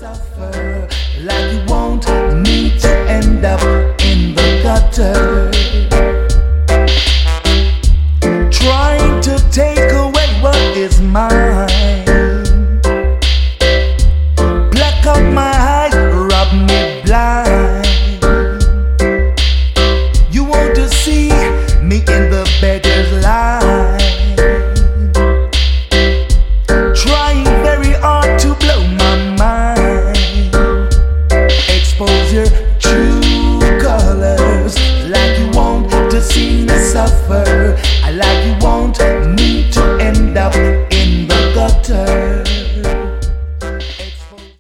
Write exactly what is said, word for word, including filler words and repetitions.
suffer like you want me to end up in the gutter, trying to take away what is mine. Black out my eyes, rub me blind. You want to see me in the bed